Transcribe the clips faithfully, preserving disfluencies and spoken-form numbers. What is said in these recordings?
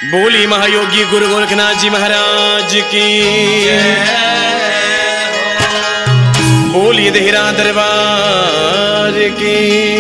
बोली महायोगी गुरु गोरखनाथ जी महाराज की, बोली देहरा दरबार की।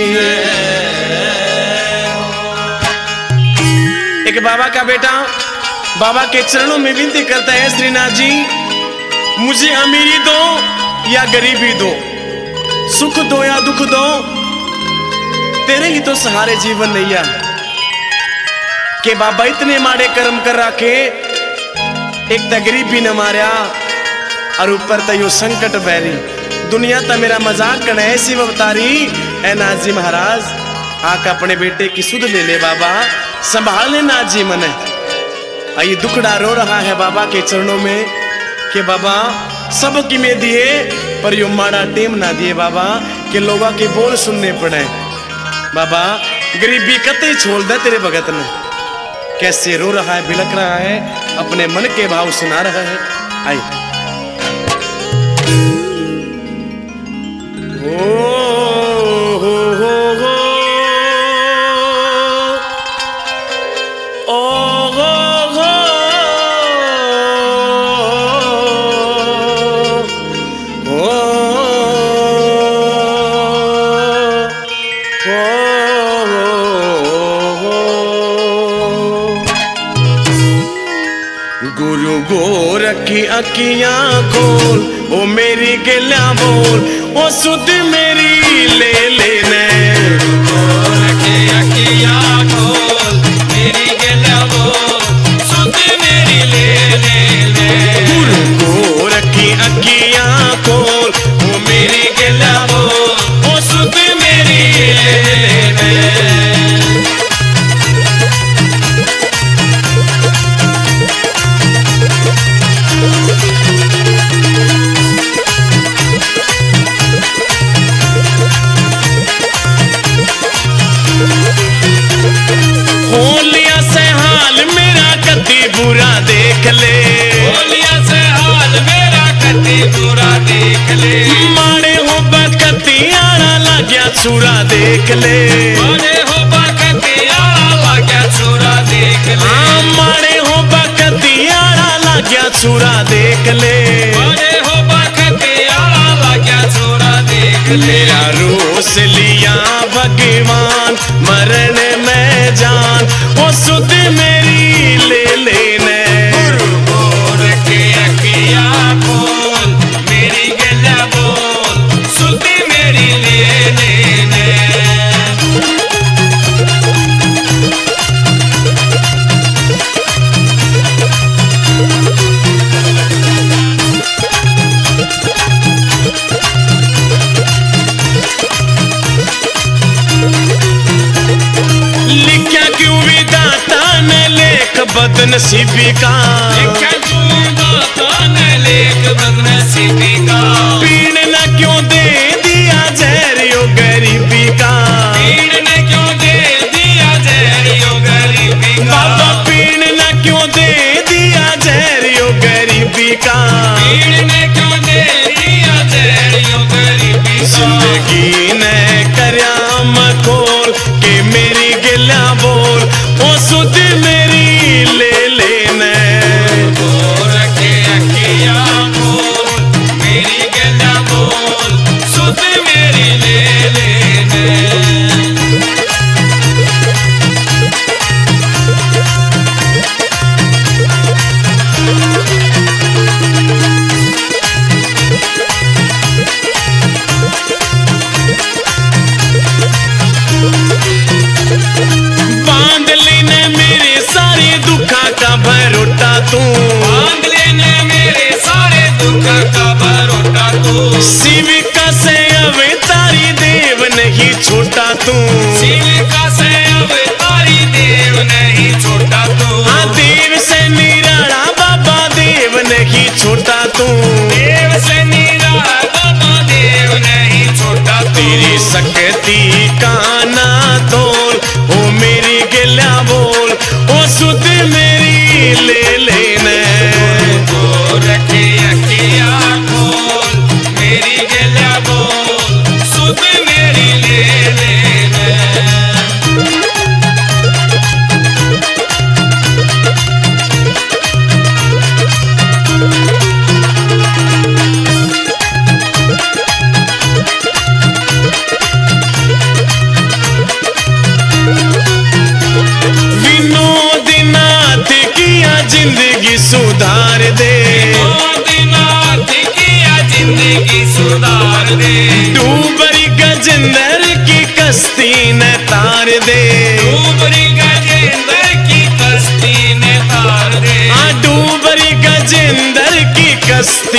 एक बाबा का बेटा बाबा के चरणों में विनती करता है, श्रीनाथ जी मुझे अमीरी दो या गरीबी दो, सुख दो या दुख दो, तेरे ही तो सहारे जीवन नैया। के बाबा इतने माड़े कर्म कर रखे, एक तो गरीबी न मारिया और ऊपर तो यो संकट बैरी, दुनिया तो मेरा मजाक करना ऐसी अवतारी। ए नाथ जी महाराज आका अपने बेटे की सुध ले ले बाबा, संभाल ले नाथ जी मने। आई दुखड़ा रो रहा है बाबा के चरणों में कि बाबा सब की में दिए पर यो माड़ा टेम ना दिए बाबा, कि लोगों के बोल सुनने पड़े। बाबा गरीबी कतई छोड़ दे तेरे भगत ने। कैसे रो रहा है, बिलक रहा है, अपने मन के भाव सुना रहा है। आई ओ हो हो हो ओ हो हो गुरु गोरख की अखियां खोल, ओ मेरी गला बोल, ओ सुध मेरी ले लेने। गोरख की अखियां खोल, मेरी गला बोल, सुध मेरी ले लेने। गुरु गोरख की अखियां खोल, ओ मेरी गला बोल, ओ सुध मेरी ले लेने। बुरा देख ले, होलिया से हाल मेरा कति बुरा देख ले। माड़े हो बकतियारा लाग्या छुरा देख ले, माड़े हो बकतियारा लाग्या छुरा देख ले। हाँ माड़े हो बकतियारा लाग्या छुरा देख ले, माड़े हो बकतियारा लाग्या छुरा देख ले। मेरा रोस लिया भगवान मरण में जान, ओ सुध मेरी ले लेने। गुरु गोरख की अखियां खोल, मेरी गला बोल, सुध मेरी ले लेने। लिखा क्यों विधाता ने लेख बदनसीबी का, लिखा क्यों विधाता ने लेख बदनसीबी का। पीड़ न क्यों दे दिया जहर यो गरीबी का, पीड़ ने क्यों दे दिया जहर यो गरीबी का। बाबा पीड़ न क्यों दे दिया जहर यो गरीबी का। पीड़ ने क्यों दे दिया जहर यो गरीबी का। जिंदगी ने करया मखोल के मेरी गिला बोल, ओ सुध मेरी ले लेने। गोरख की अखियां खोल, मेरी गला बोल, सुध मेरी ले लेने। बांध लेने मेरे सारे दुखा का भरोटा तू, बांध लेने मेरे सारे दुख का भरोटा तू। शिविका से अवतारी देव नहीं छोटा तू, शिविका से अवतारी देव नहीं छोटा तू। हाँ देव से निराला बाबा देव नहीं छोटा तू, देव से निराला बाबा देव नहीं छोटा तू। तेरी शक्ति का ना तोल, ओ मेरी गिला बोल, ओ सुध मेरी ले लेने।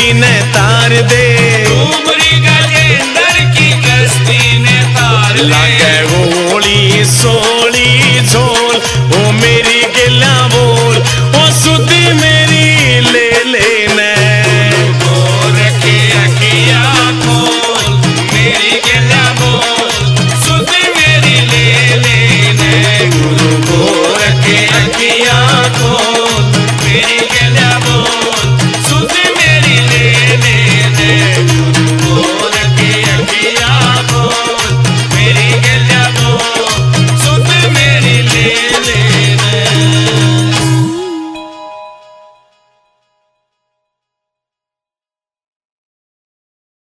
सीने तार दे।